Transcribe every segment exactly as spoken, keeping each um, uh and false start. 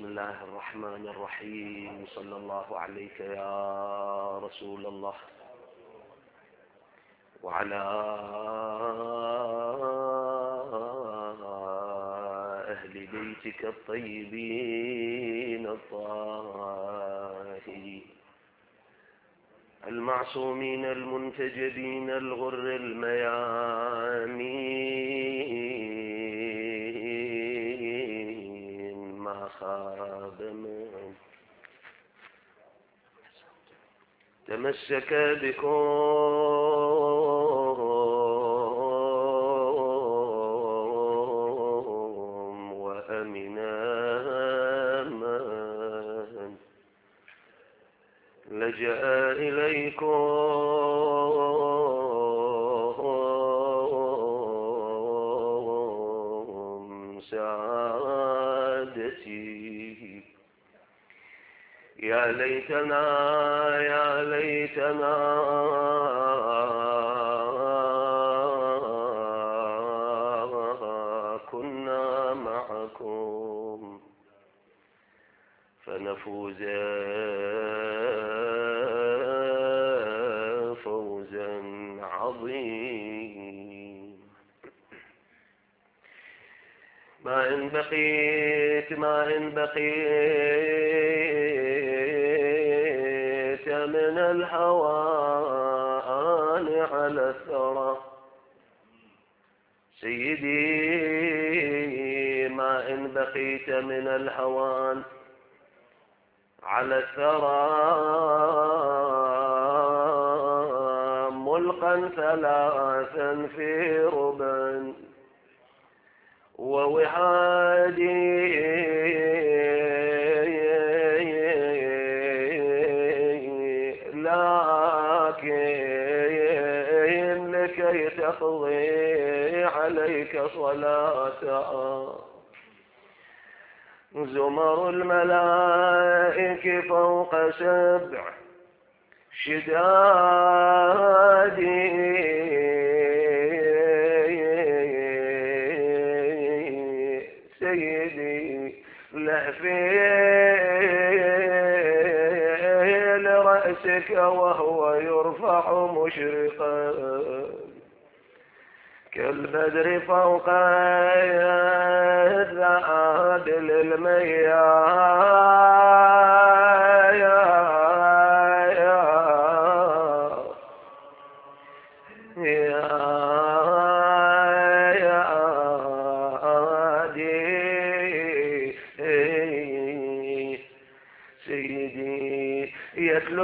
بسم الله الرحمن الرحيم. صلى الله عليك يا رسول الله وعلى أهل بيتك الطيبين الطاهرين المعصومين المنتجبين الغر الميامين ما خاب من تمسك بكم لجأ إليكم سعادتي. يا ليتنا يا ليتنا كنا معكم فنفوز فوزا عظيما. ما إن بقيت ما إن بقيت من الهوان على الثرى سيدي، ما إن بقيت من الهوان على الثرى ملقا ثلاثا في ربا ووحادي لكن لكي تقضي عليك صلاتها زمر الملائك فوق سبع شداد سيدي لهفي لرأسك وهو يرفع مشرقا كالبدر فوق الذهب للمياه سيدي يتلو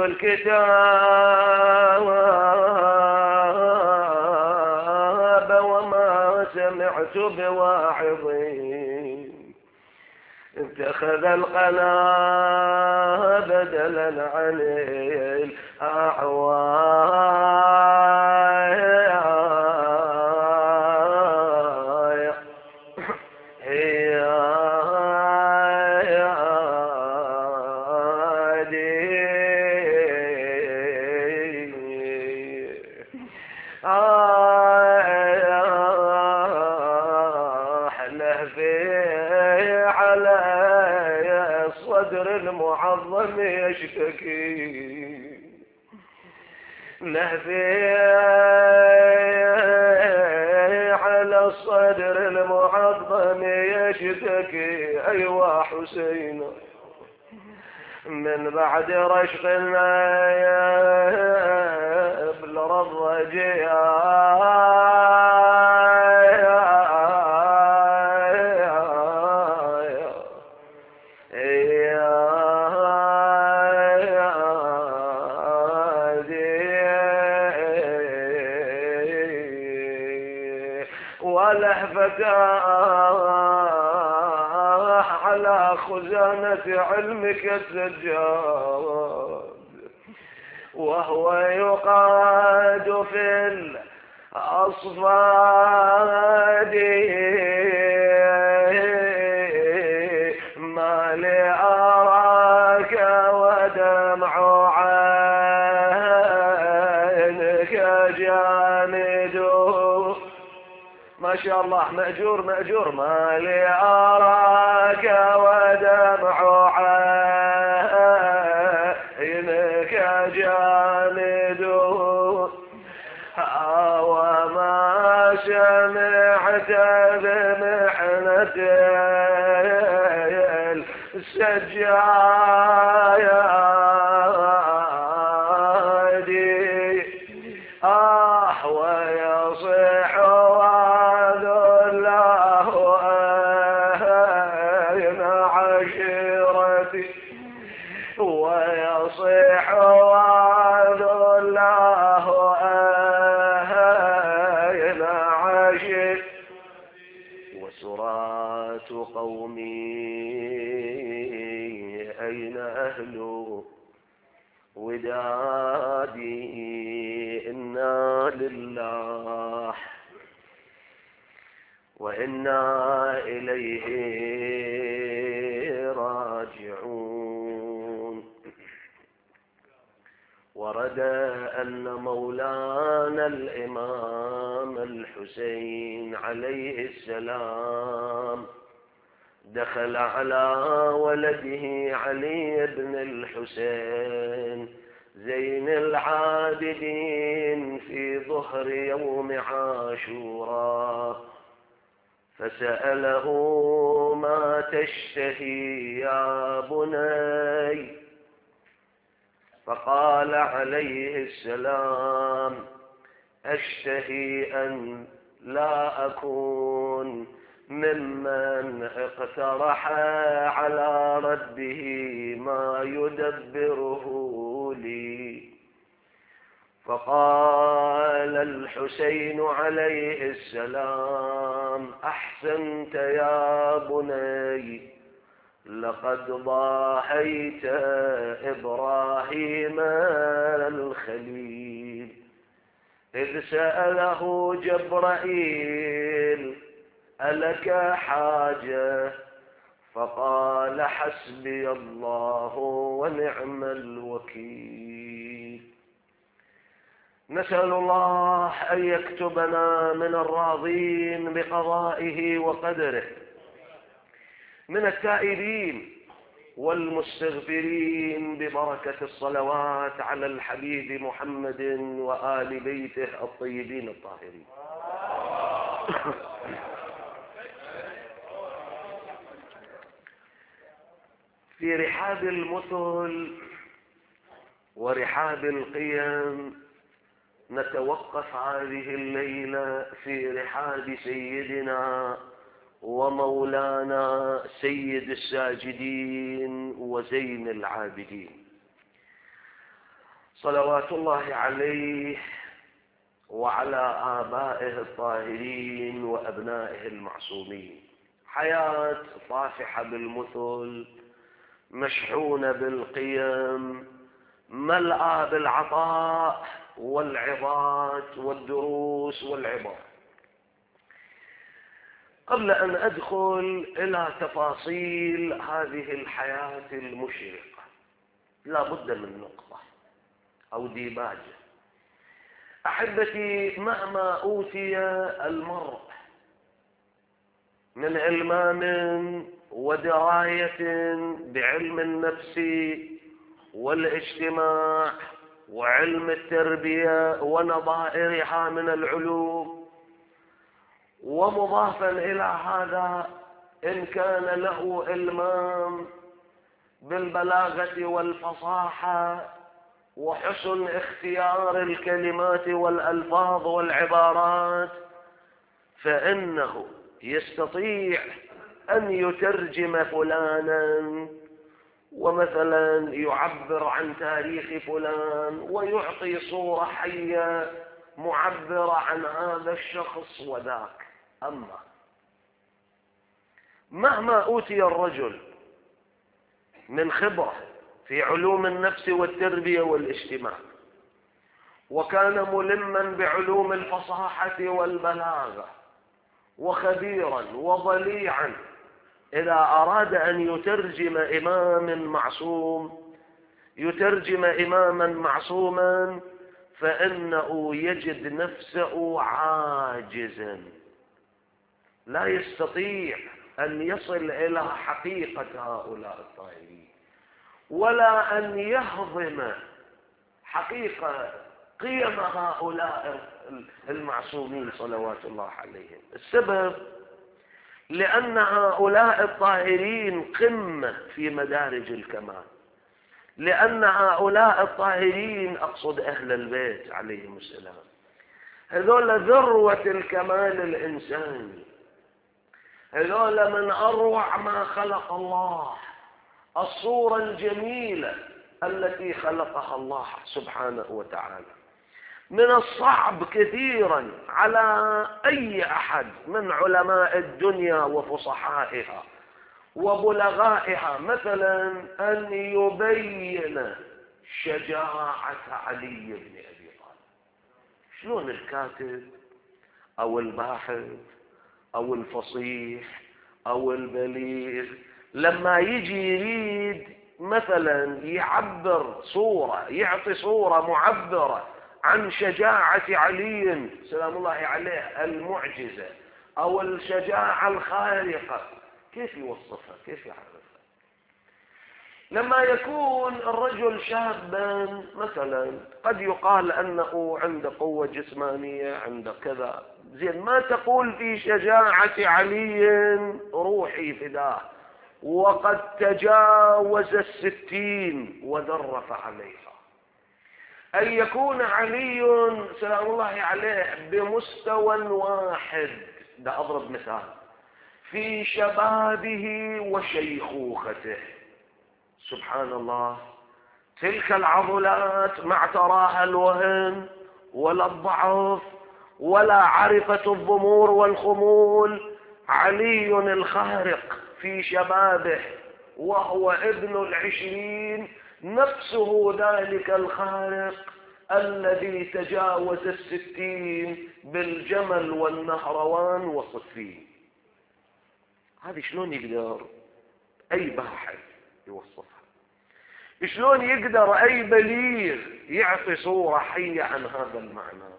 الكتاب وما سمعت بواعظين اتخذ القنا بدلا عن الأعواء المعظم يشتكي لهفي على الصدر المعظم يشتكي أيوا حسين من بعد رشق يبلغ الرجاء فتاح على خزانة علمك السجاد وهو يقاد في الأصفاد ما لأراك ودمع عينك جامد ما شاء الله مأجور مأجور. ما لي أراك ودمع عينك جامد وما سمعت بمحنة السجايا آه ويصيح وذله أين عشيرتي ويصيح وذله أين عشيرتي وسرات قومي أين أهل ودادي إنا لله وإنا إليه راجعون. ورد أن مولانا الإمام الحسين عليه السلام دخل على ولده علي بن الحسين زين العابدين في ظهر يوم عاشوراء فسأله ما تشتهي يا بني؟ فقال عليه السلام أشتهي أن لا أكون ممن اقترح على ربه ما يدبره لي. فقال الحسين عليه السلام أحسنت يا بني لقد ضاحيت إبراهيم الخليل إذ سأله جبرائيل ألك حاجة؟ فقال حسبي الله ونعم الوكيل. نسأل الله أن يكتبنا من الراضين بقضائه وقدره، من التائبين والمستغفرين ببركة الصلوات على الحبيب محمد وآل بيته الطيبين الطاهرين. في رحاب المثل ورحاب القيم نتوقف هذه الليلة في رحاب سيدنا ومولانا سيد الساجدين وزين العابدين صلوات الله عليه وعلى آبائه الطاهرين وأبنائه المعصومين. حياة طافحة بالمثل مشحونة بالقيم ملأى بالعطاء والعظات والدروس والعبر. قبل أن أدخل إلى تفاصيل هذه الحياة المشرقة لا بد من نقطة أو ديباجة. أحبتي، مهما أوتي المرء من علمان ودراية بعلم النفس والاجتماع وعلم التربية ونظائرها من العلوم، ومضافا إلى هذا إن كان له إلمام بالبلاغة والفصاحة وحسن اختيار الكلمات والألفاظ والعبارات، فإنه يستطيع أن يترجم فلانا ومثلا يعبر عن تاريخ فلان ويعطي صورة حية معبرة عن هذا الشخص وذاك. أما مهما أوتي الرجل من خبرة في علوم النفس والتربية والاجتماع وكان ملما بعلوم الفصاحة والبلاغة وخبيرا وضليعا، إذا أراد أن يترجم إمام معصوم يترجم إماما معصوما فإنه يجد نفسه عاجزا لا يستطيع أن يصل إلى حقيقة هؤلاء الطاهرين، ولا أن يهضم حقيقة قيم هؤلاء المعصومين صلوات الله عليهم. السبب لأن هؤلاء الطاهرين قمة في مدارج الكمال، لأن هؤلاء الطاهرين، أقصد أهل البيت عليهم السلام، هذول ذروة الكمال الإنساني، هذول من أروع ما خلق الله، الصورة الجميلة التي خلقها الله سبحانه وتعالى. من الصعب كثيرا على أي أحد من علماء الدنيا وفصحائها وبلغائها مثلا أن يبين شجاعة علي بن أبي طالب. شلون الكاتب أو الباحث أو الفصيح أو البليغ لما يجي يريد مثلا يعبر صورة، يعطي صورة معبرة عن شجاعة علي سلام الله عليه المعجزة أو الشجاعة الخارقة، كيف يوصفها؟ كيف يعرفها؟ لما يكون الرجل شابا مثلا قد يقال أنه عنده قوة جسمانية، عنده كذا، زين، ما تقول في شجاعة علي روحي فداه وقد تجاوز الستين وذرف عليها. أن يكون علي سلام الله عليه بمستوى واحد، ده أضرب مثال، في شبابه وشيخوخته، سبحان الله، تلك العضلات ما اعتراها الوهن ولا الضعف ولا عرفة الضمور والخمول. علي الخارق في شبابه وهو ابن العشرين نفسه ذلك الخارق الذي تجاوز الستين بالجمل والنهروان وصفين. هذه شلون يقدر أي باحث يوصفها؟ شلون يقدر أي بليغ يعطي صورة حية عن هذا المعنى؟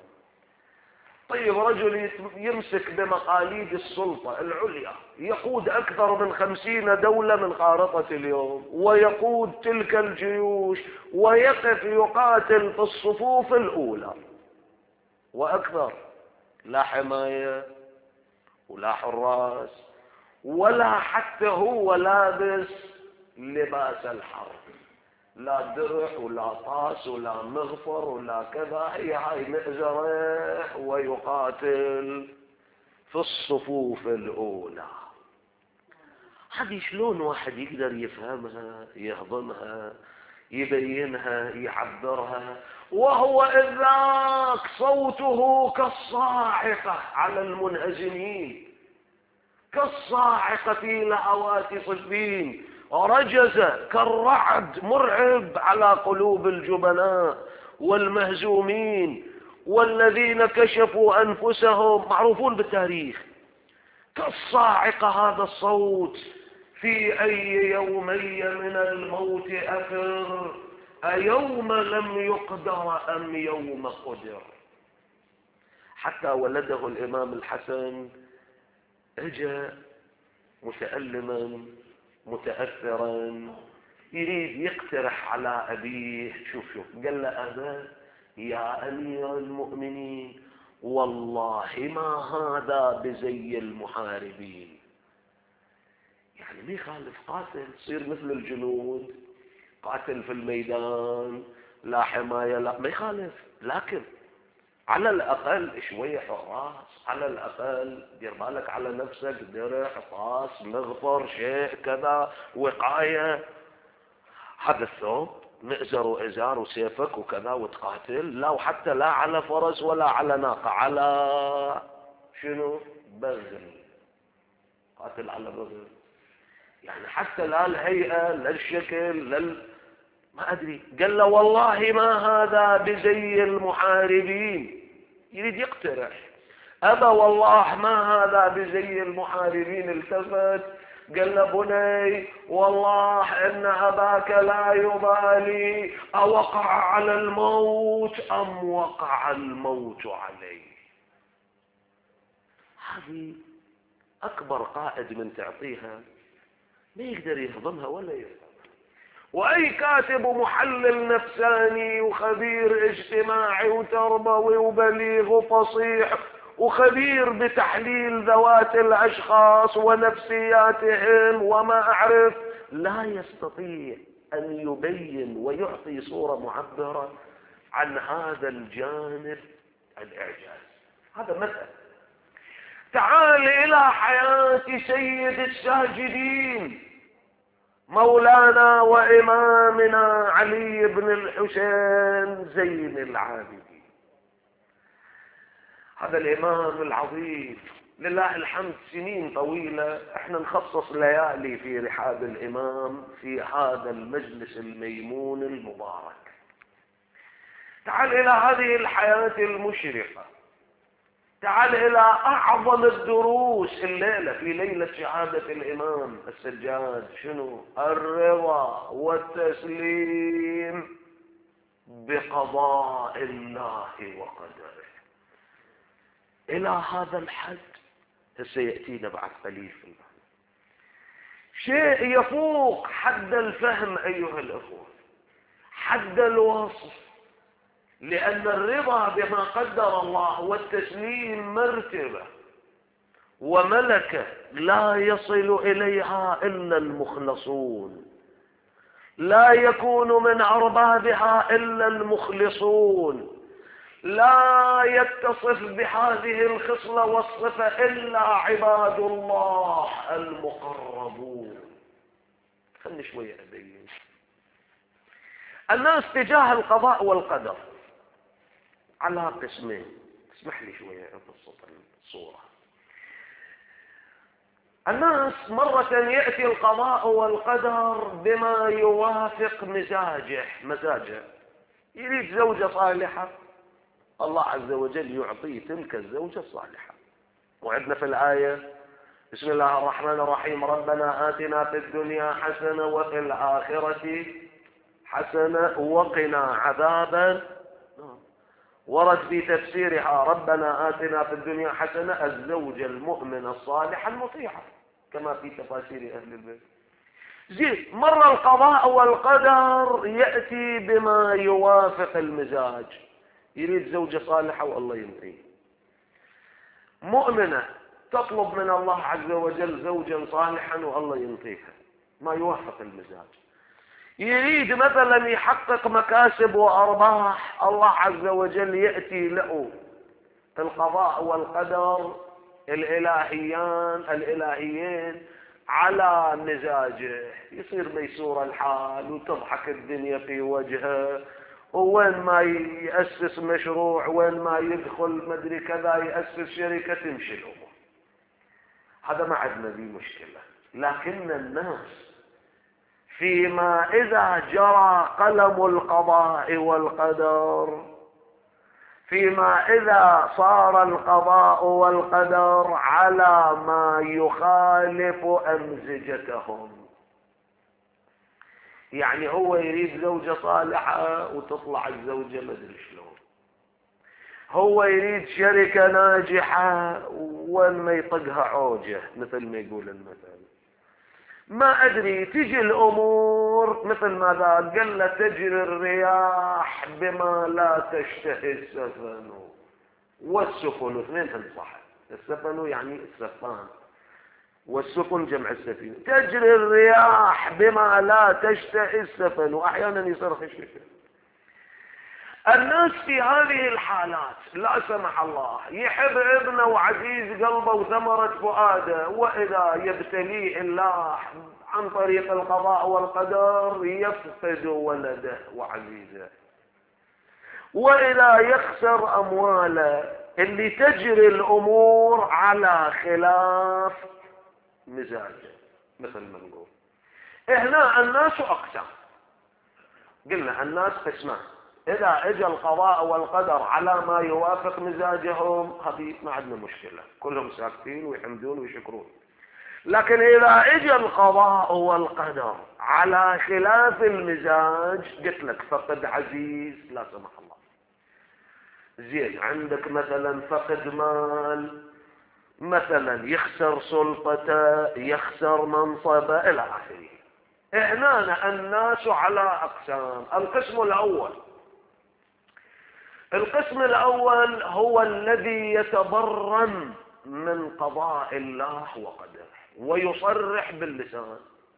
طيب رجل يمسك بمقاليد السلطة العليا، يقود أكثر من خمسين دولة من خارطة اليوم، ويقود تلك الجيوش، ويقف يقاتل في الصفوف الأولى وأكثر، لا حماية ولا حراس ولا حتى هو لابس لباس الحرب، لا درع ولا طاس ولا مغفر ولا كذا، هي هاي مئزرة ويقاتل في الصفوف الأولى. هذه شلون واحد يقدر يفهمها، يهضمها، يبينها، يعبرها، وهو إذاك صوته كالصاعقة على المنهزمين، كالصاعقة في لهوات صفين، رجز كالرعد مرعب على قلوب الجبناء والمهزومين والذين كشفوا أنفسهم، معروفون بالتاريخ. كالصاعقة هذا الصوت، في أي يومي من الموت أفر، أيوم لم يقدر أم يوم قدر. حتى ولده الإمام الحسن اجى متألما متأثرا يريد يقترح على أبيه، شوف شوف قال له أبا يا أمير المؤمنين والله ما هذا بزي المحاربين. يعني ما يخالف قاتل، صير مثل الجنود، قاتل في الميدان، لا حماية لا، ما يخالف، لكن على الأقل شوية حراس، على الأقل دير بالك على نفسك، درع طاس مغفر شيء كذا وقاية. هذا الثوب مئزر وإزار وسيفك وكذا وتقاتل، لا، وحتى لا على فرس ولا على ناقة، على شنو؟ بغل، قاتل على بغل. يعني حتى لا الهيئة لا الشكل لا ما أدري. قال له والله ما هذا بزي المحاربين، يريد يقترح. أبا والله ما هذا بزي المحاربين. التفت قال له بني والله إن أباك لا يبالي أوقع على الموت أم وقع الموت عليه. هذه أكبر قائد من تعطيها ما يقدر يهضمها ولا يفهمها. وأي كاتب ومحلل نفساني وخبير اجتماعي وتربوي وبليغ وفصيح وخبير بتحليل ذوات الأشخاص ونفسياتهم وما أعرف لا يستطيع أن يبين ويعطي صورة معبرة عن هذا الجانب الإعجاز. هذا مثل. تعال إلى حياة سيد الساجدين مولانا وإمامنا علي بن الحسين زين العابدين. هذا الإمام العظيم لله الحمد سنين طويلة احنا نخصص ليالي في رحاب الإمام في هذا المجلس الميمون المبارك. تعال إلى هذه الحياة المشرقة، تعال إلى أعظم الدروس الليلة في ليلة شهادة الإمام السجاد. شنو؟ الرضا والتسليم بقضاء الله وقدره. إلى هذا الحد سيأتينا بعد قليل في المعنى. شيء يفوق حد الفهم أيها الأخوة، حد الوصف، لأن الرضا بما قدر الله والتسليم مرتبة وملكة لا يصل إليها إلا المخلصون، لا يكون من أربابها إلا المخلصون، لا يتصف بهذه الخصلة والصفة إلا عباد الله المقربون. خلني شوية أبين. الناس تجاه القضاء والقدر على قسمين. اسمح لي شوية أبسط الصورة. الناس مرة يأتي القضاء والقدر بما يوافق مزاجه مزاجه يريد زوجة صالحة، الله عز وجل يعطيه تلك الزوجة الصالحة. وعندنا في الآية بسم الله الرحمن الرحيم ربنا آتنا في الدنيا حسنة وفي الآخرة حسنة وقنا عذابا. ورد في تفسيرها ربنا آتنا في الدنيا حسنة الزوجة المؤمنة الصالحة المطيعة كما في تفاسير أهل البيت. زين، مر القضاء والقدر يأتي بما يوافق المزاج، يريد زوجة صالحة والله ينطيه. مؤمنة تطلب من الله عز وجل زوجا صالحا والله ينطيها ما يوافق المزاج. يريد مثلا يحقق مكاسب وأرباح، الله عز وجل يأتي له القضاء والقدر الإلهيان الإلهيين على مزاجه، يصير ميسور الحال وتضحك الدنيا في وجهه، وين ما يأسس مشروع وين ما يدخل مدري كذا يأسس شركة تمشي الأمور. هذا ما عندنا ذي مشكلة. لكن الناس فيما إذا جرى قلم القضاء والقدر، فيما إذا صار القضاء والقدر على ما يخالف أمزجتهم، يعني هو يريد زوجة صالحة وتطلع الزوجة ما ادري شلون، هو يريد شركة ناجحة وين ما يطقها عوجة مثل ما يقول المثل، ما أدري تجي الأمور مثل ما قال له تجري الرياح بما لا تشتهي السفن والسفن، اثنين صح. السفن يعني السفان والسفن جمع السفينة. تجري الرياح بما لا تشتهي السفن، وأحيانا يصرخ الشفن. الناس في هذه الحالات لا سمح الله يحب ابنه وعزيز قلبه وثمرة فؤاده، وإذا يبتليه الله عن طريق القضاء والقدر يفقد ولده وعزيزه، وإذا يخسر أمواله اللي تجري الأمور على خلاف مزاجه. مثل ما نقول هنا الناس أقسام، قلنا الناس قسمان، إذا اجى القضاء والقدر على ما يوافق مزاجهم هذه ما عندنا مشكلة، كلهم ساكتين ويحمدون ويشكرون. لكن إذا اجى القضاء والقدر على خلاف المزاج، قلت لك فقد عزيز لا سمح الله، زين عندك مثلا فقد مال مثلا يخسر سلطته، يخسر منصبه إلى آخره. هنا الناس على أقسام. القسم الأول القسم الأول هو الذي يتبرم من قضاء الله وقدره ويصرح باللسان،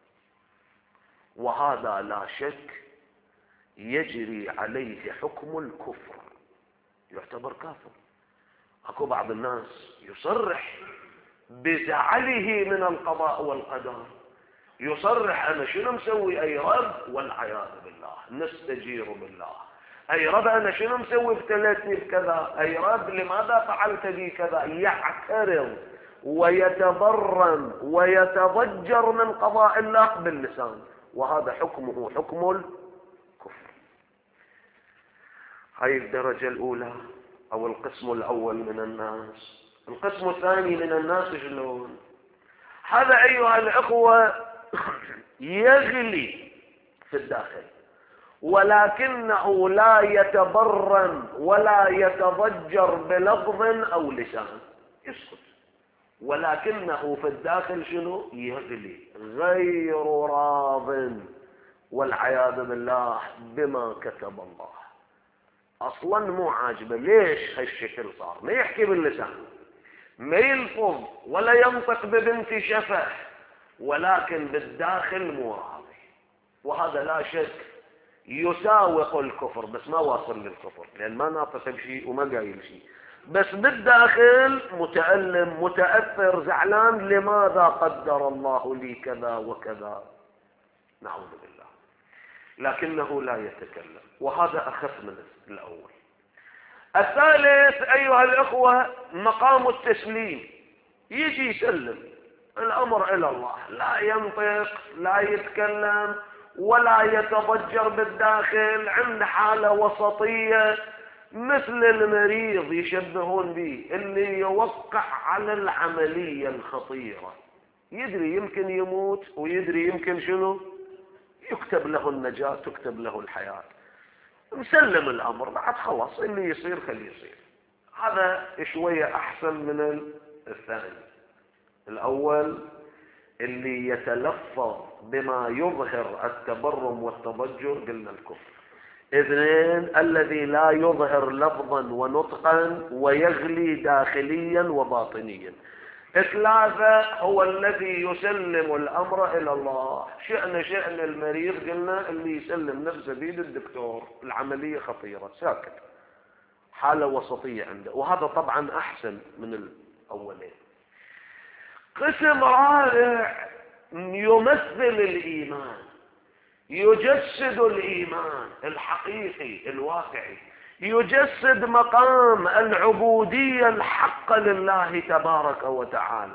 وهذا لا شك يجري عليه حكم الكفر، يعتبر كافر. اكو بعض الناس يصرح بزعله من القضاء والقدر، يصرح انا شنو مسوي اي رب، والعياذ بالله، نستجير بالله، اي رب انا شنو مسوي ابتليتني بكذا، اي رب لماذا فعلت بي كذا. يعترض ويتبرم ويتضجر من قضاء الله باللسان، وهذا حكمه حكم الكفر. هاي الدرجة الأولى أو القسم الأول من الناس. القسم الثاني من الناس شلون؟ هذا أيها الأخوة يغلي في الداخل، ولكنه لا يتبرم ولا يتضجر بلفظ أو لسان، يسكت، ولكنه في الداخل شنو؟ يغلي، غير راض والعياذ بالله بما كتب الله. اصلا مو عاجبه. ليش هالشكل صار؟ ما يحكي باللسان، ما يلفظ ولا ينطق ببنت شفه، ولكن بالداخل مو راضي. وهذا لا شك يساوق الكفر، بس ما واصل للكفر، لان ما ناطق بشيء وما قايل شيء، بس بالداخل متألم متأثر زعلان. لماذا قدر الله لي كذا وكذا؟ نعوذ بالله. لكنه لا يتكلم، وهذا أخف من الأول. الثالث أيها الأخوة مقام التسليم، يجي يسلم الأمر إلى الله، لا ينطق لا يتكلم ولا يتضجر بالداخل، عند حالة وسطية، مثل المريض يشبهون به اللي يوقع على العملية الخطيرة، يدري يمكن يموت ويدري يمكن شنو يكتب له النجاة، تكتب له الحياة، مسلم الأمر، بعد خلاص اللي يصير خليه يصير. هذا شوية أحسن من الثاني. الأول اللي يتلفظ بما يظهر التبرم والتضجر قلنا الكفر. اثنين الذي لا يظهر لفظا ونطقا ويغلي داخليا وباطنيا. ثلاثة هو الذي يسلم الأمر إلى الله، شأن شأن المريض قلنا اللي يسلم نفسه بيد الدكتور، العملية خطيرة ساكت، حالة وسطية عنده، وهذا طبعا أحسن من الأولين. قسم رابع يمثل الإيمان، يجسد الإيمان الحقيقي الواقعي، يجسد مقام العبودية الحق لله تبارك وتعالى.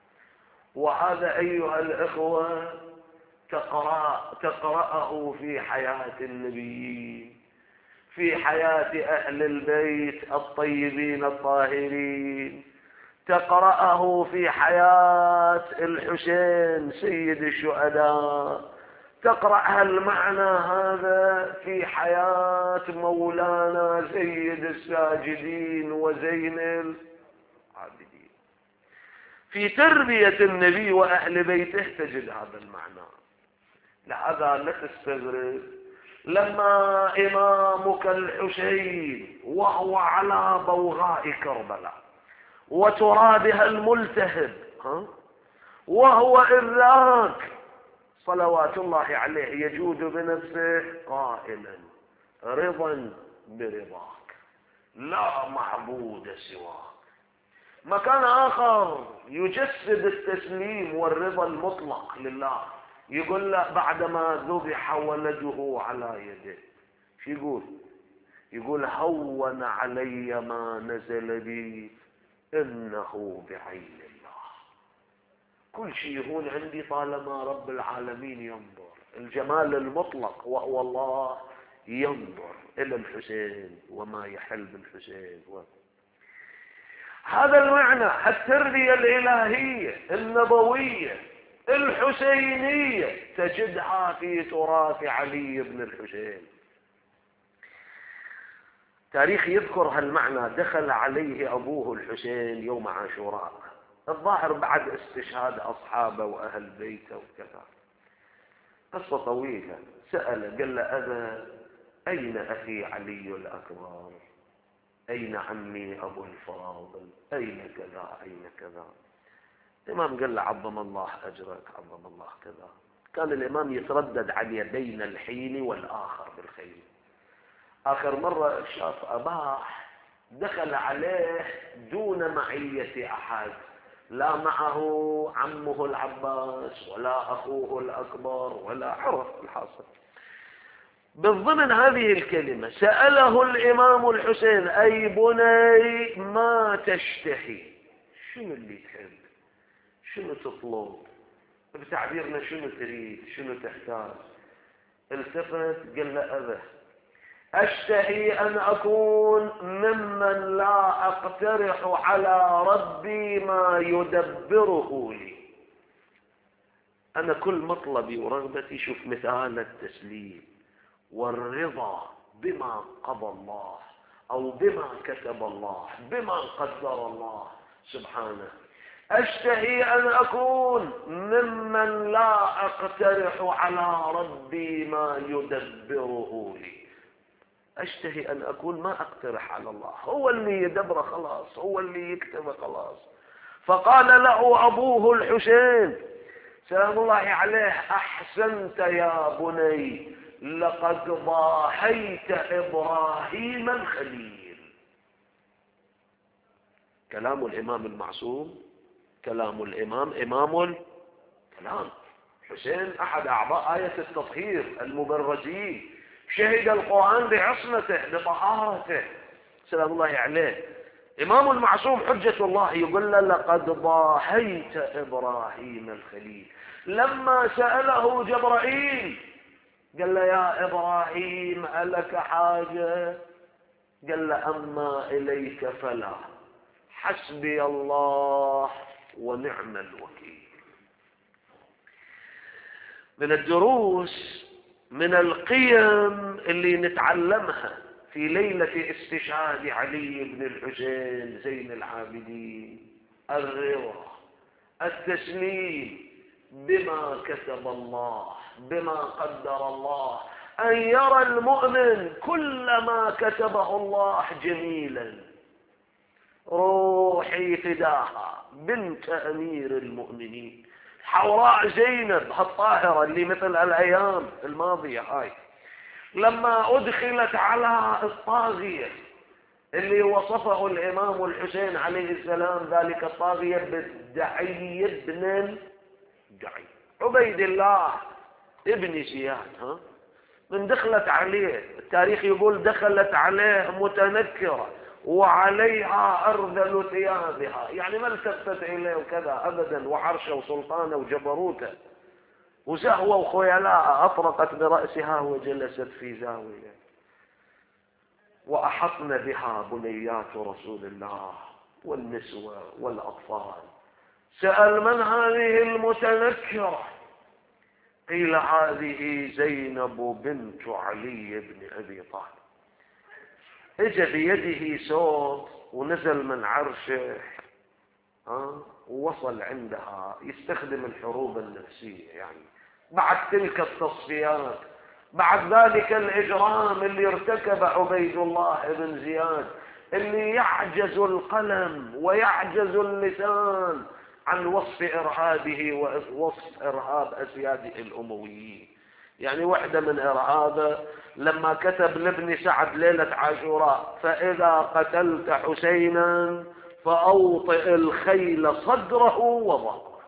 وهذا أيها الإخوة تقرأ تقرأه في حياة النبيين، في حياة أهل البيت الطيبين الطاهرين، تقرأه في حياة الحسين سيد الشهداء، تقرأ المعنى هذا في حياة مولانا سيد الساجدين وزين العابدين، في تربية النبي وأهل بيته تجد هذا المعنى. لهذا لا تستغرب لما إمامك الحسين وهو على بوغاء كربلاء وترابها الملتهب، ها، وهو إذ ذاك صلوات الله عليه يجود بنفسه قائلا رضا برضاك لا معبود سواك. مكان آخر يجسد التسليم والرضا المطلق لله، يقول له بعدما ذبح ولده على يده، شو يقول؟ يقول هون علي ما نزل بي إنه بعين الله. كل شيء يهون عندي طالما رب العالمين ينظر، الجمال المطلق وهو الله ينظر إلى الحسين وما يحل بالحسين. و... هذا المعنى، التربية الإلهية النبوية الحسينية تجدها في تراث علي بن الحسين. تاريخ يذكر هالمعنى. دخل عليه أبوه الحسين يوم عاشوراء الظاهر بعد استشهاد أصحابه وأهل بيته وكذا. قصة طويلة. سأل قال له أبا أين أخي علي الأكبر؟ أين عمي أبو الفاضل؟ أين كذا أين كذا؟ الإمام قال له عظم الله أجرك، عظم الله كذا. كان الإمام يتردد عليه بين الحين والآخر بالخير. آخر مرة شاف أباه دخل عليه دون معية أحد، لا معه عمه العباس ولا أخوه الأكبر ولا عرف الحاصل. بالضمن هذه الكلمة سأله الإمام الحسين أي بني ما تشتهي؟ شنو اللي تحب؟ شنو تطلب؟ بتعبيرنا شنو تريد؟ شنو تحتاج؟ التفت قال له أبا أشتهي أن أكون ممن لا أقترح على ربي ما يدبره لي. أنا كل مطلبي ورغبتي شوف مثال التسليم والرضا بما قضى الله أو بما كتب الله بما قدر الله سبحانه. أشتهي أن أكون ممن لا أقترح على ربي ما يدبره لي. أشتهي أن أكون ما أقترح على الله، هو اللي يدبر خلاص، هو اللي يكتب خلاص. فقال له أبوه الحسين سلام الله عليه أحسنت يا بني، لقد ضاحيت إبراهيم الخليل. كلام الإمام المعصوم، كلام الإمام إمام الكلام. حسين أحد أعضاء آية التطهير المبرزين، شهد القرآن بعصمته بطهارته سلام الله عليه. إمام المعصوم حجة الله يقول له لقد ضاحيت إبراهيم الخليل. لما سأله جبرائيل قال له يا إبراهيم ألك حاجة؟ قال له أما إليك فلا، حسبي الله ونعم الوكيل. من الدروس من القيم اللي نتعلمها في ليلة استشهاد علي بن الحسين زين العابدين الرضا، التسليم بما كتب الله بما قدر الله، أن يرى المؤمن كل ما كتبه الله جميلا. روحي فداها بنت أمير المؤمنين حوراء زينب الطاهرة اللي مثل الأيام الماضية هاي، لما أدخلت على الطاغية اللي وصفه الإمام الحسين عليه السلام ذلك الطاغية بالدعي بن الدعي عبيد الله ابن زياد، ها من دخلت عليه التاريخ يقول دخلت عليه متنكرة وعليها أرذل ثيابها، يعني ما التفت إليه وكذا أبدا، وعرشه وسلطانه وجبروته وزهوة وخيلاء، أطرقت برأسها وجلست في زاوية، وأحطن بها بنيات رسول الله والنسوة والأطفال. سأل من هذه المتنكرة؟ قيل هذه زينب بنت علي بن أبي طالب. اجى بيده صوت ونزل من عرشه ها ووصل عندها، يستخدم الحروب النفسية يعني بعد تلك التصفيات، بعد ذلك الإجرام اللي ارتكب عبيد الله بن زياد، اللي يعجز القلم ويعجز اللسان عن وصف إرهابه ووصف إرهاب أسياده الأمويين. يعني واحدة من إرهابه لما كتب لابن سعد ليلة عاشوراء فإذا قتلت حسينا فأوطئ الخيل صدره وظهره.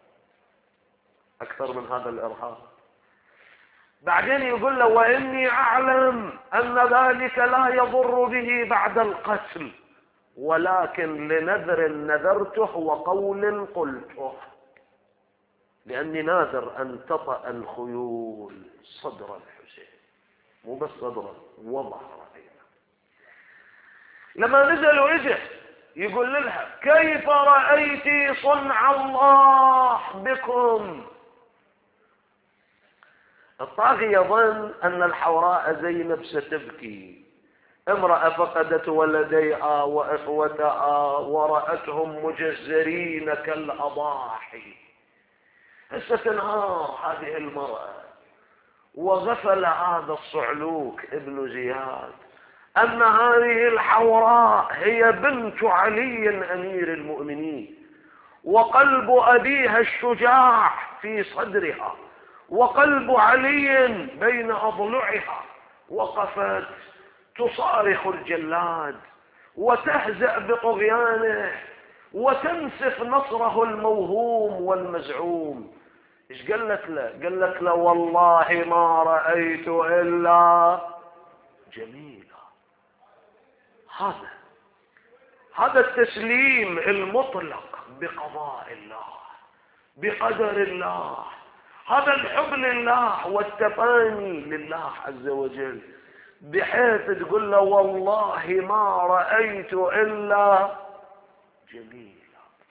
أكثر من هذا الإرهاب. بعدين يقول له وإني أعلم أن ذلك لا يضر به بعد القتل، ولكن لنذر نذرته وقول قلته، لأني ناذر أن تطأ الخيول صدر الحسين، مو بس صدره وظهره أيضا. لما نزل وجه يقول لها كيف رأيت صنع الله بكم؟ الطاغي يظن أن الحوراء زينب ستبكي، امرأة فقدت ولديها وإخوتها ورأتهم مجزرين كالأضاحي. هسه تنهار هذه المرأة، وغفل هذا الصعلوك ابن زياد أن هذه الحوراء هي بنت علي أمير المؤمنين، وقلب أبيها الشجاع في صدرها، وقلب علي بين أضلعها. وقفت تصارخ الجلاد وتهزأ بطغيانه وتنسف نصره الموهوم والمزعوم. ايش قالت له؟ قالت له والله ما رأيت إلا جميلا. هذا هذا التسليم المطلق بقضاء الله بقدر الله، هذا الحب لله والتفاني لله عز وجل، بحيث تقول له والله ما رأيت إلا جميلا.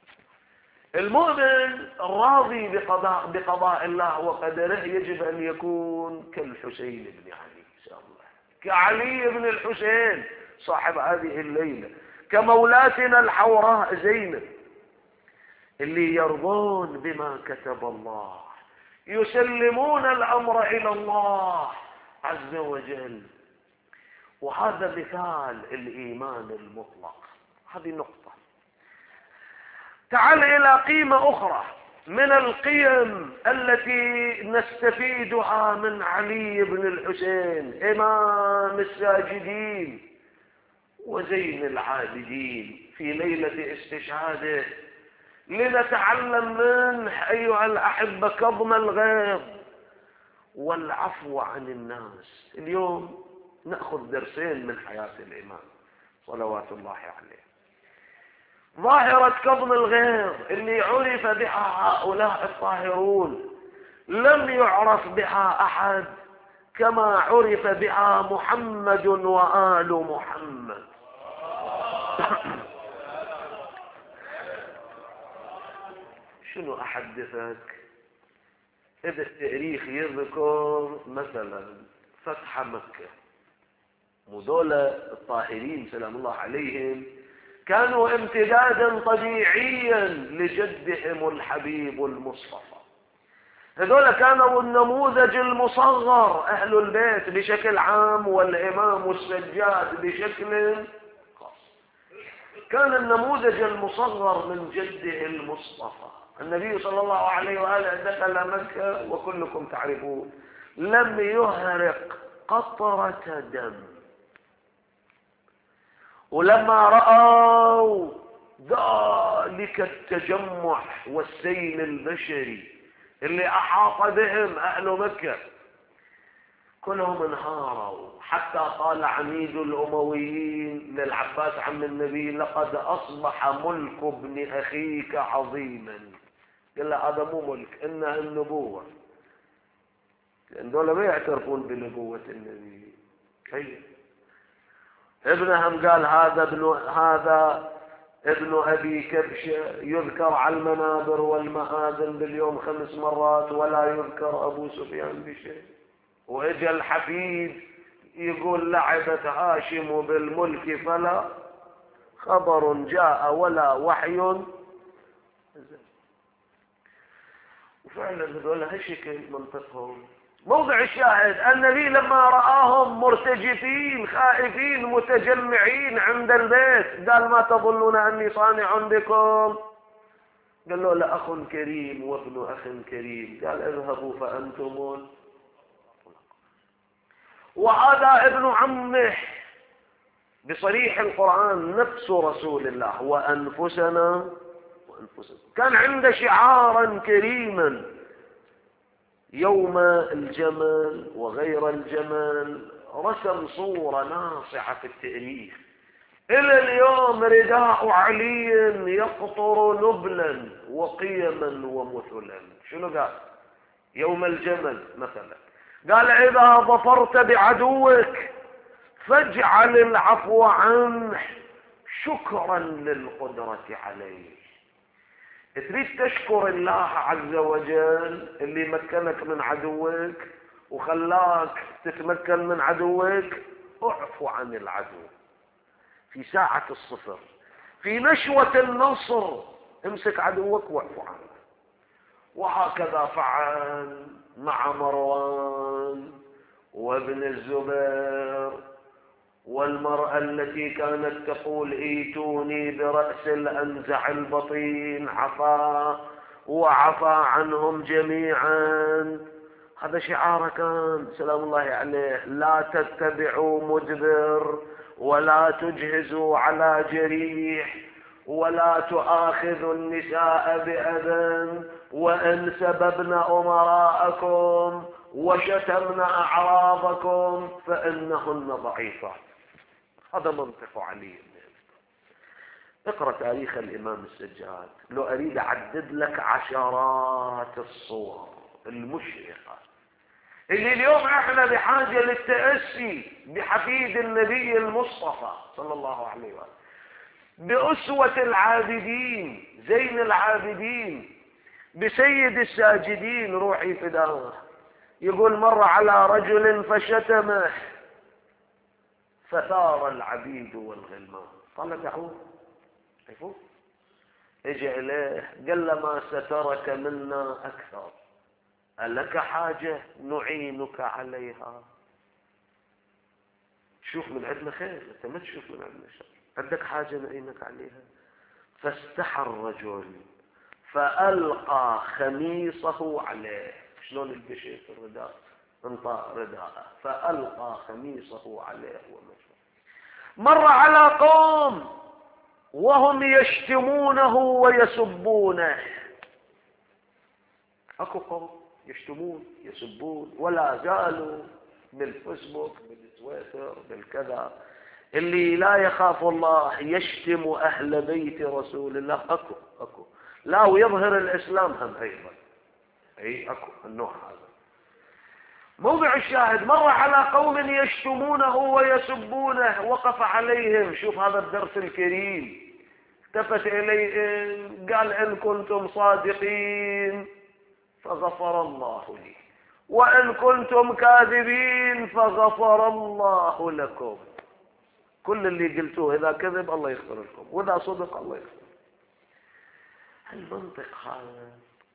المؤمن الراضي بقضاء, بقضاء الله وقدره يجب أن يكون كالحسين بن علي سلام الله، كعلي بن الحسين صاحب هذه الليلة، كمولاتنا الحوراء زينب، اللي يرضون بما كتب الله، يسلمون الأمر إلى الله عز وجل. وهذا مثال الإيمان المطلق. هذه نقطة. تعال إلى قيمة أخرى من القيم التي نستفيدها من علي بن الحسين إمام الساجدين وزين العابدين في ليلة استشهاده، لنتعلم منه أيها الأحبة كظم الغيظ والعفو عن الناس. اليوم نأخذ درسين من حياة الإمام صلوات الله عليه. ظاهرة كظم الغيظ اللي عرف بها هؤلاء الطاهرون لم يعرف بها أحد كما عرف بها محمد وآل محمد. شنو أحدثك؟ إذا التاريخ يذكر مثلا فتح مكة، ودول الطاهرين سلام الله عليهم كانوا امتدادا طبيعيا لجدهم الحبيب المصطفى. هذول كانوا النموذج المصغر، أهل البيت بشكل عام والإمام السجاد بشكل خاص. كان النموذج المصغر من جده المصطفى. النبي صلى الله عليه وآله دخل مكة وكلكم تعرفون لم يهرق قطرة دم. ولما رأوا ذلك التجمع والسيل البشري اللي أحاط بهم أهل مكة كلهم انهاروا، حتى قال عميد الأمويين للعباس عم النبي لقد أصبح ملك ابن أخيك عظيما. قال له هذا مو ملك، إنها النبوة، لأن دول ما يعترفون بنبوة النبي. هي ابنهم قال هذا ابن هذا ابن أبي كبشة يذكر على المنابر والمآذن باليوم خمس مرات ولا يذكر أبو سفيان بشيء. وإجا الحفيد يقول لعبت هاشم بالملك فلا خبر جاء ولا وحي. وفعلا هذول هالشكل منطقهم. موضع الشاهد النبي لما رآهم مرتجفين خائفين متجمعين عند البيت قال ما تظنون أني صانع بكم؟ قال له لأخ كريم وابن أخ كريم. قال اذهبوا فأنتم. وهذا ابن عمه بصريح القرآن نفس رسول الله وأنفسنا وأنفسنا. كان عنده شعارا كريما يوم الجمل وغير الجمل، رسم صورة ناصعة في التاريخ. إلى اليوم رداء علي يقطر نبلا وقيما ومثلا. شنو قال يوم الجمل مثلا؟ قال إذا ظفرت بعدوك فاجعل العفو عنه شكرا للقدرة عليه. تريد تشكر الله عز وجل اللي مكنك من عدوك وخلاك تتمكن من عدوك، اعفو عن العدو في ساعة الصفر، في نشوة النصر امسك عدوك واعفو عنه. وهكذا فعل مع مروان وابن الزبير والمرأة التي كانت تقول ايتوني برأس الأنزع البطين، عفا وعفا عنهم جميعا. هذا شعار كان سلام الله عليه: لا تتبعوا مدبر ولا تجهزوا على جريح ولا تؤاخذوا النساء بأذى وإن سببنا أمراءكم وشتمنا أعراضكم فإنهن ضعيفات. هذا منطق علي. اقرأ تاريخ الإمام السجاد، لو أريد أعدد لك عشرات الصور المشرقة اللي اليوم احنا بحاجة للتأسي بحفيد النبي المصطفى صلى الله عليه وسلم، بأسوة العابدين زين العابدين، بسيد الساجدين روحي فداه. يقول: مر على رجل فشتمه فثار العبيد والغلمان. قال: دعوه. شوفوا، اجى اليه قال له: ما سترك منا اكثر، ألك حاجة نعينك عليها؟ شوف من عندنا خير، انت ما تشوف من عندنا شر، عندك حاجة نعينك عليها. فاستحى الرجل فألقى خميصه عليه. شلون البشر في الرداء؟ انطى رداءه فألقى خميصه عليه ومشى. مر على قوم وهم يشتمونه ويسبونه. اكو قوم يشتمون يسبون ولا زالوا بالفيسبوك بالتويتر بالكذا، اللي لا يخاف الله يشتم اهل بيت رسول الله. اكو اكو لا ويظهر الاسلام هم ايضا. اي اكو النوع هذا. موضع الشاهد: مر على قوم يشتمونه ويسبونه وقف عليهم. شوف هذا الدرس الكريم، التفت اليهم قال: ان كنتم صادقين فغفر الله لي وان كنتم كاذبين فغفر الله لكم. كل اللي قلتوه اذا كذب الله يغفر لكم واذا صدق الله يغفر. المنطق هذا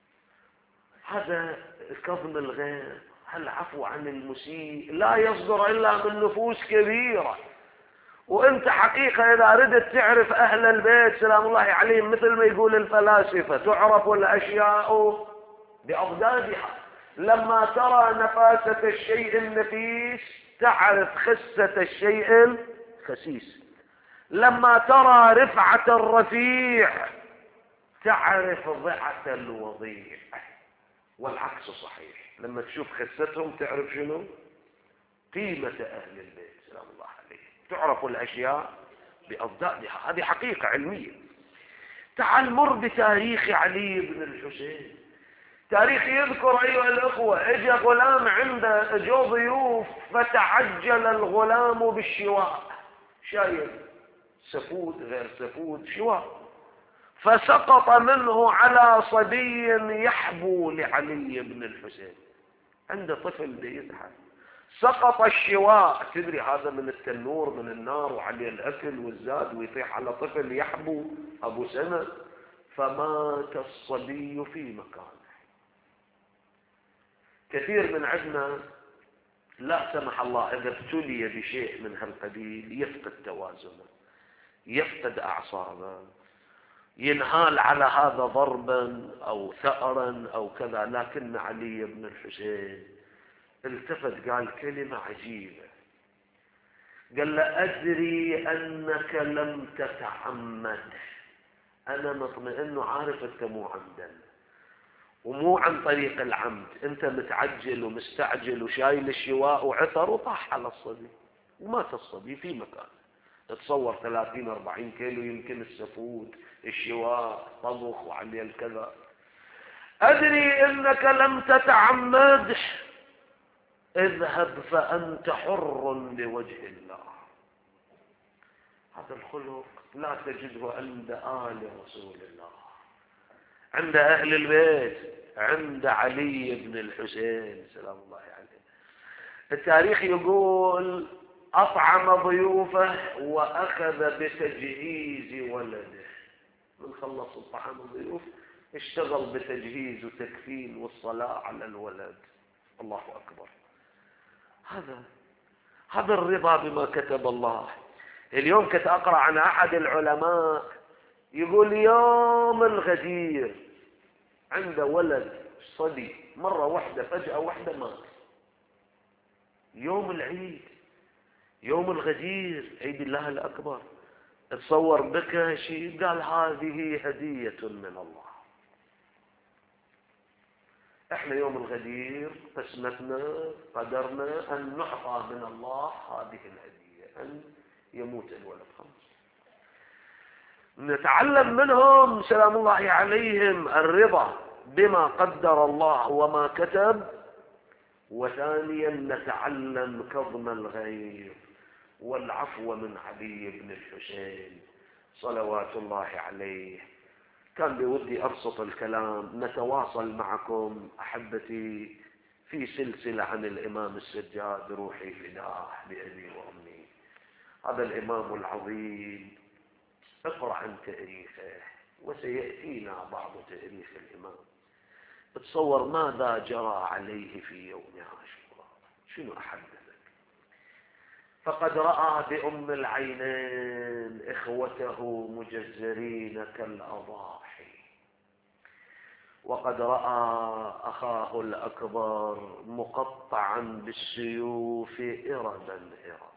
هذا كظم الغيظ، العفو عن المسيء لا يصدر الا من نفوس كبيره. وانت حقيقه اذا ردت تعرف اهل البيت سلام الله عليهم، مثل ما يقول الفلاسفه: تعرف الاشياء باضدادها. لما ترى نفاسه الشيء النفيس تعرف خسه الشيء الخسيس. لما ترى رفعه الرفيع تعرف ضعه الوضيع. والعكس صحيح، لما تشوف خستهم تعرف شنو؟ قيمة أهل البيت سلام الله عليه. تعرف الأشياء بأضدادها، هذه حقيقة علمية. تعال مر بتاريخ علي بن الحسين. تاريخ يذكر أيها الأخوة: اجى غلام عنده، اجوا ضيوف فتعجل الغلام بالشواء، شايف سفود غير سفود شواء، فسقط منه على صبي يحبو لعلي بن الحسين. عنده طفل بيضحك، سقط الشواء، تدري هذا من التنور من النار وعليه الأكل والزاد، ويطيح على طفل يحبو أبو سنة، فمات الصبي في مكانه. كثير من عندنا لا سمح الله إذا ابتلي بشيء من هالقبيل يفقد توازنه، يفقد أعصابه، ينهال على هذا ضربا أو ثأرا أو كذا. لكن علي بن الحسين التفت قال كلمة عجيبة، قال له: أدري أنك لم تتعمد، أنا مطمئن وعارف أنت مو عمدا ومو عن طريق العمد، أنت متعجل ومستعجل وشايل الشواء وعثر وطاح على الصبي ومات الصبي في مكانه. تصور ثلاثين أربعين كيلو يمكن السفود الشواء طبخ وعليه الكذا. أدري أنك لم تتعمد، اذهب فأنت حر لوجه الله. هذا الخلق لا تجده عند آل رسول الله، عند أهل البيت، عند علي بن الحسين سلام الله عليه. التاريخ يقول أطعم ضيوفه وأخذ بتجهيز ولده. من خلص الطعام الضيوف اشتغل بتجهيز وتكفين والصلاة على الولد. الله أكبر. هذا هذا الرضا بما كتب الله. اليوم كنت أقرأ عن أحد العلماء يقول يوم الغدير عنده ولد صدي مرة واحدة فجأة واحدة مات. يوم العيد يوم الغدير عيد الله الأكبر تصور بك شيء قال هذه هدية من الله. احنا يوم الغدير قسمتنا قدرنا أن نعطى من الله هذه الهدية أن يموت الولد. خمس نتعلم منهم سلام الله عليهم الرضا بما قدر الله وما كتب. وثانيا نتعلم كظم الغيظ والعفو من علي بن الحسين صلوات الله عليه. كان بودي أبسط الكلام. نتواصل معكم أحبتي في سلسلة عن الإمام السجاد روحي فداه بأبي وأمي. هذا الإمام العظيم اقرأ عن تاريخه وسيأتينا بعض تاريخ الإمام. تصور ماذا جرى عليه في يوم عاشوراء. شنو أحدثك؟ فقد رأى بأم العينين إخوته مجزرين كالأضاحي، وقد رأى أخاه الأكبر مقطعا بالسيوف إربا إربا،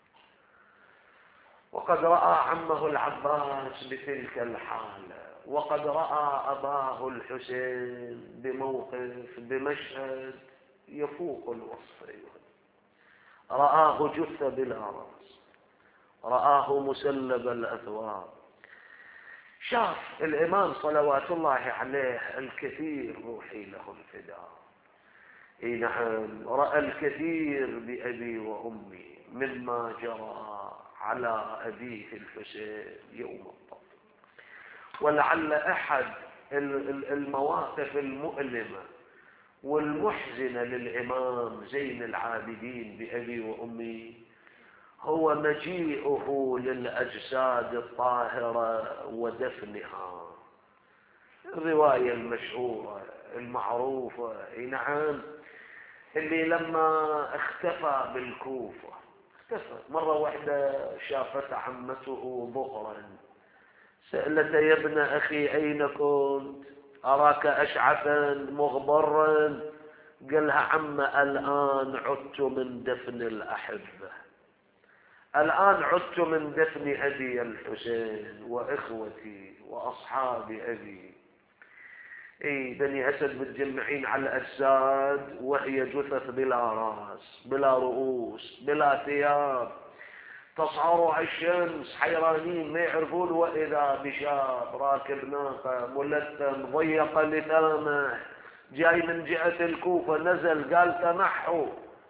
وقد رأى عمه العباس بتلك الحالة، وقد رأى أباه الحسين بموقف بمشهد يفوق الوصف. رآه جث بلا رأس، رآه مسلب الأثواب. شاف الإمام صلوات الله عليه الكثير روحي له الفداء. اي نعم، رأى الكثير بأبي وأمي مما جرى على أبيه الحسين يوم الطف. ولعل أحد المواقف المؤلمة والمحزنة للإمام زين العابدين بأبي وأمي هو مجيئه للأجساد الطاهرة ودفنها. الرواية المشهورة المعروفة نعم، اللي لما اختفى بالكوفة اختفى مرة واحدة شافت عمته ظهرا سألت يا ابن أخي أين كنت؟ أراك أشعثا مغبرا. قالها عم الآن عدت من دفن الأحبة، الآن عدت من دفن أبي الحسين وإخوتي وأصحاب أبي. اي بني أسد متجمعين على الأجساد وهي جثث بلا رأس بلا رؤوس بلا ثياب، تصعرها الشمس حيرانين ما يعرفون. وإذا بشاب راكب ناقة ملثم ضيق لثامه جاي من جهة الكوفة نزل قال تنحوا،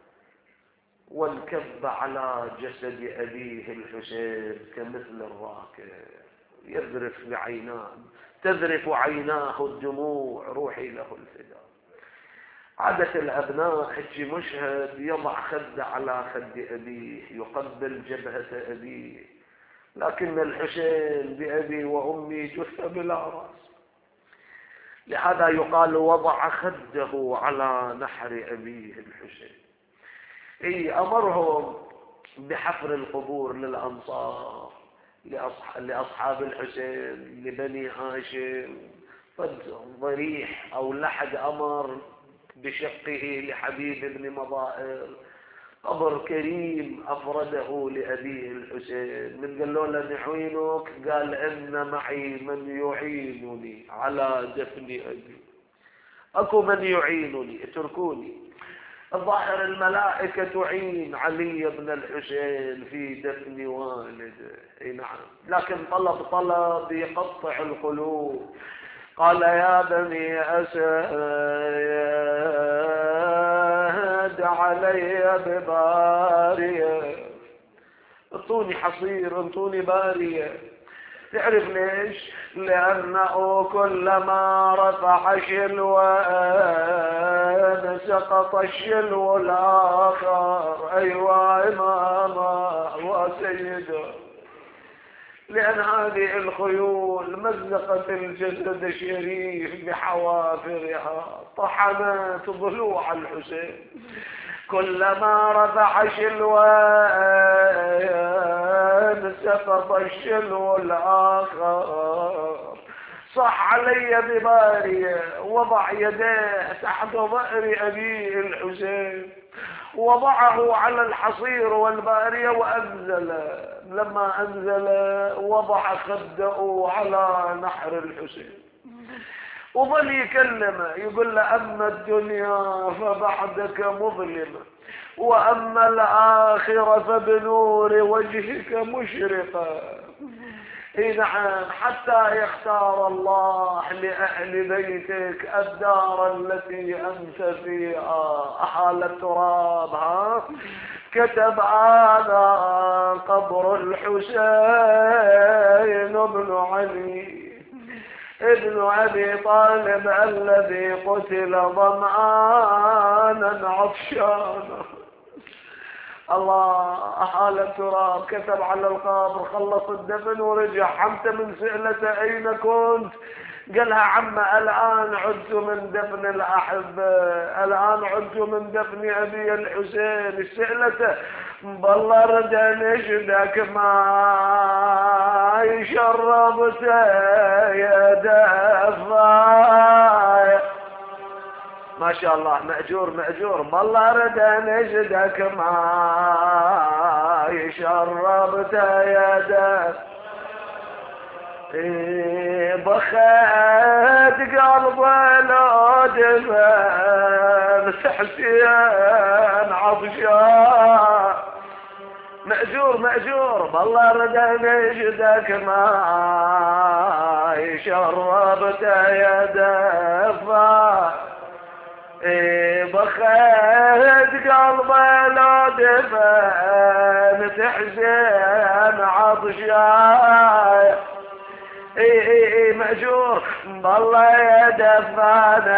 وانكب على جسد أبيه الحسين كمثل الراكب يذرف بعيناه تذرف عيناه الدموع روحي له الفداء. عادة الأبناء هجي مشهد يضع خد على خد أبيه يقبل جبهة أبيه، لكن الحسين بأبي وأمي جث بلا رأس، لهذا يقال وضع خده على نحر أبيه الحسين. اي أمرهم بحفر القبور للأنصار لأصحاب الحسين لبني هاشم، قد ضريح أو لحد أمر بشقه لحبيب بن مظاهر، قبر كريم أفرده لأبيه الحسين. من قال له نعينك؟ قال إن معي من يعينني على دفن أبي، أكو من يعينني اتركوني. الظاهر الملائكة تعين علي بن الحسين في دفن والده. نعم، لكن طلب طلب يقطع القلوب. قال يا بني أسد علي ببارية، اعطوني حصير اعطوني بارية. تعرف ليش؟ لأنه كلما رفع شلوان سقط الشلو الآخر. أيوة إماما وسيده، لأن هذه الخيول مزقت الجسد الشريف بحوافرها، طحنت ضلوع الحسين. كلما رفع شلوان سقط الشلو الآخر. صح علي بباريه، وضع يديه تحت ظهر أبي الحسين، وضعه على الحصير والبارية وأنزل. لما أنزل وضع خده على نحر الحسين، وظل يكلمه يقول له أما الدنيا فبعدك مظلمة، وأما الآخرة فبنور وجهك مشرقة. إيه نعم، حتى يختار الله لأهل بيتك الدار التي أنت فيها. أحال التراب ها كتب على قبر الحسين بن علي ابن أبي طالب الذي قتل ظمآنا عطشانا. الله، أحال التراب كتب على القبر، خلص الدفن ورجع. حمت من سئلته أين كنت؟ قالها عمه الآن عدت من دفن الأحبة، الآن عدت من دفن أبي الحسين. سئلته بالله رد نشدك ما شربت يا دفاية. ما شاء الله، مأجور مأجور. بالله رد نجدك ما شربت يدك، بخيت قلب لو دفن حسين عطشان. مأجور مأجور. بالله رد نجدك ما شربت يدك، إيه بخيت قلبي لو دفن حسين عطشان. اي اي اي مأجور. بالله يا دفانا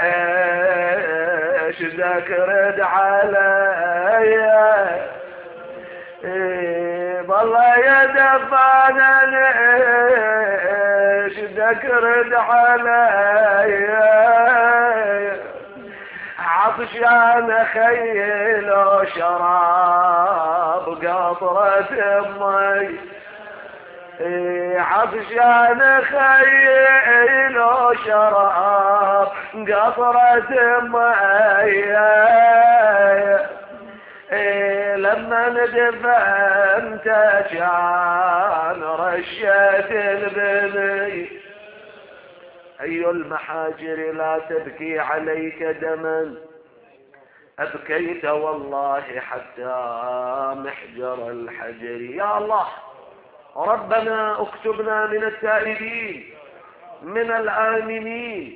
ليش ذكرت علي، إيه بالله يا دفانا ليش ذكرت علي، عطشان خيل وشراب قطرة مي، عطشان خيل وشراب قطرة مي. لما ندفنت كان رشة البني. أي المحاجر لا تبكي عليك دما، أبكيت والله حتى محجر الحجر. يا الله ربنا اكتبنا من التائبين من الآمنين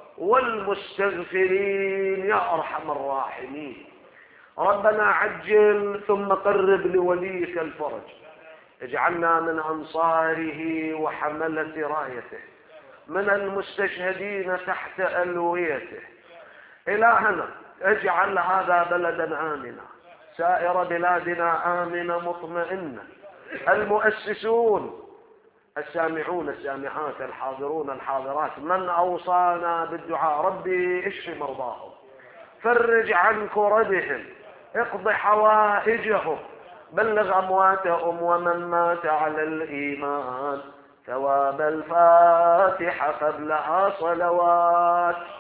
والمستغفرين يا أرحم الراحمين. ربنا عجل ثم قرب لوليك الفرج، اجعلنا من أنصاره وحملة رايته، من المستشهدين تحت ألويته. إلهنا اجعل هذا بلدا آمنا، سائر بلادنا آمنة مطمئنة. المؤسسون، السامعون السامعات، الحاضرون الحاضرات، من أوصانا بالدعاء ربي اشف مرضاهم، فرج عن كربهم، اقض حوائجهم، بلغ أمواتهم ومن مات على الإيمان ثواب الفاتحة قبلها صلوات.